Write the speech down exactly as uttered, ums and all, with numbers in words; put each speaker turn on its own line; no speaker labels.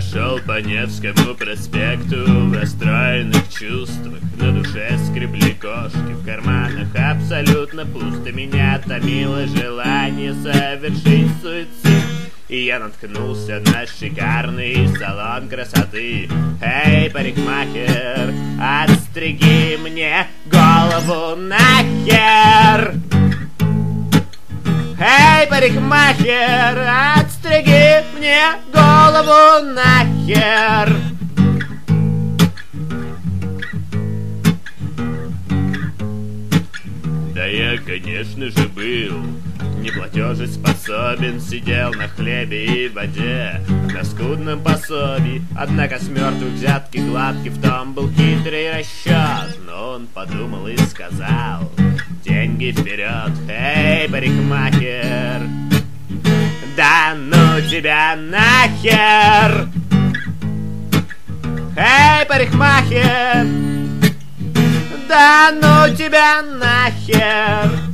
шел по Невскому проспекту в расстроенных чувствах. На душе скребли кошки, в карманах абсолютно пусто. Меня томило желание совершить суицид, и я наткнулся на шикарный салон красоты. Эй, парикмахер, отстриги мне голову нахер! Эй, парикмахер, отстриги мне голову нахер! Да я, конечно же, был неплатежеспособен, сидел на хлебе и воде, на скудном пособии. Однако с мертвых взятки гладки, в том был хитрый расчет. Но он подумал и сказал: деньги вперед! Эй, парикмахер, да ну тебя нахер! Эй, парикмахер, да ну тебя нахер!